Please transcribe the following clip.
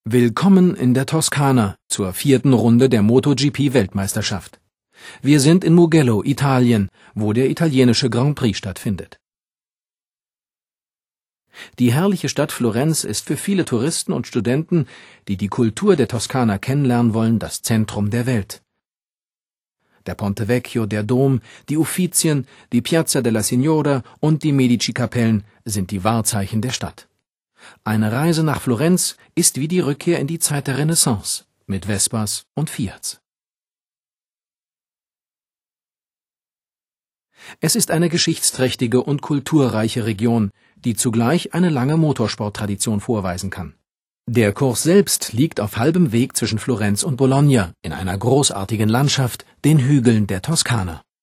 Willkommen in der Toskana zur 4. Runde der MotoGP-Weltmeisterschaft. Wir sind in Mugello, Italien, wo der italienische Grand Prix stattfindet. Die herrliche Stadt Florenz ist für viele Touristen und Studenten, die die Kultur der Toskana kennenlernen wollen, das Zentrum der Welt. Der Ponte Vecchio, der Dom, die Uffizien, die Piazza della Signoria und die Medici-Kapellen sind die Wahrzeichen der Stadt. Eine Reise nach Florenz ist wie die Rückkehr in die Zeit der Renaissance mit Vespas und Fiats. Es ist eine geschichtsträchtige und kulturreiche Region, die zugleich eine lange Motorsporttradition vorweisen kann. Der Kurs selbst liegt auf halbem Weg zwischen Florenz und Bologna in einer großartigen Landschaft, den Hügeln der Toskana.